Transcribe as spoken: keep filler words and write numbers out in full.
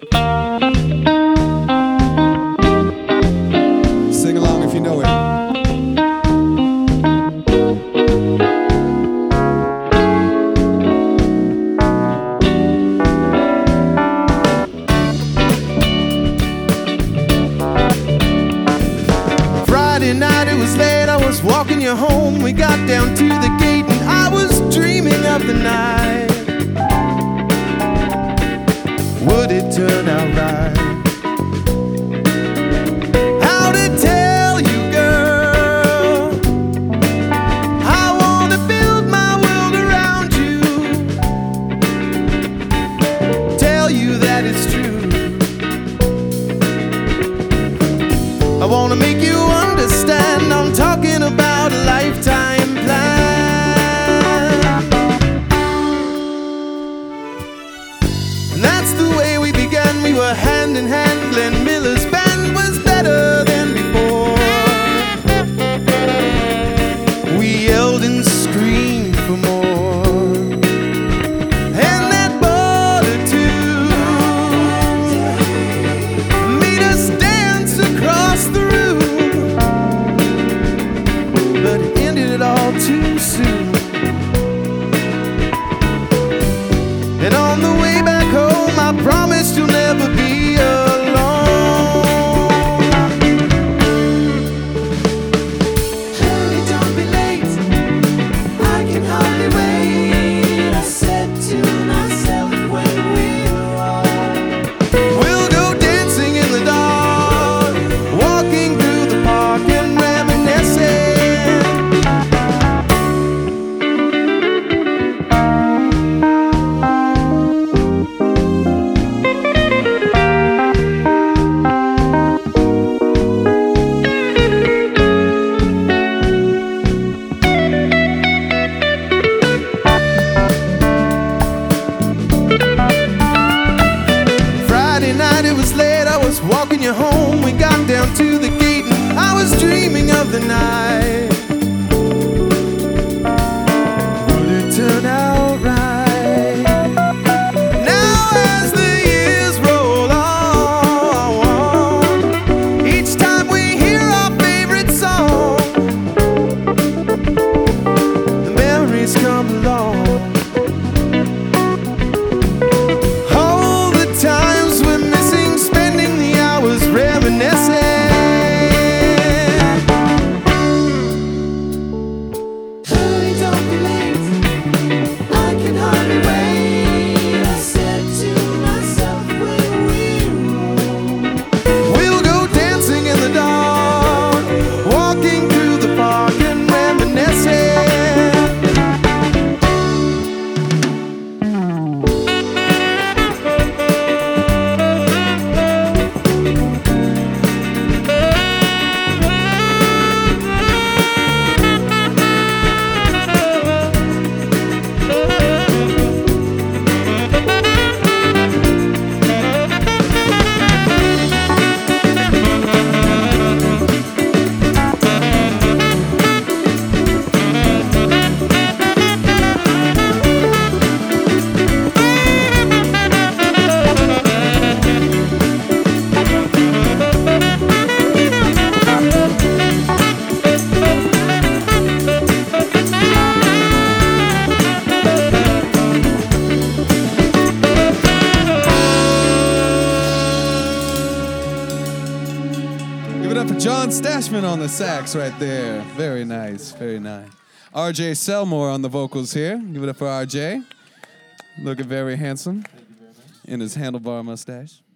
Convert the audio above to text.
Sing along if you know it. Friday night, it was late, I was walking you home. We got down to the gate and I was dreaming of the night. Would it turn out right? How to tell you, girl, I wanna build my world around you. Tell you that it's true. I wanna make you understand, I'm talking about a lifetime plan. And that's the way we began, we were hand in hand. Glenn Miller's band was better than before. We yelled and screamed for more, and that border too made us dance across the room. But it ended it all too soon. And on the way back home, I promised you'll never be alone. Hurry, don't be late, I can hardly wait, I said to myself when we were old. We'll go dancing in the dark, walking through the park and reminiscing. Friday night, it was late, I was walking you home. We got down to the gate and I was dreaming of the night. Would it turn out right? Now as the years roll on, each time we hear our favorite song, the memories come along. All the times we're missing, spending the hours reminiscing. Hurry, don't be late, I can hardly wait, I said to myself when we roll. We'll go dancing in the dark, walking through the park and reminiscing. Give it up for John Stashman on the sax right there. Very nice, very nice. R J Selmore on the vocals here. Give it up for R J. Looking very handsome in his handlebar mustache.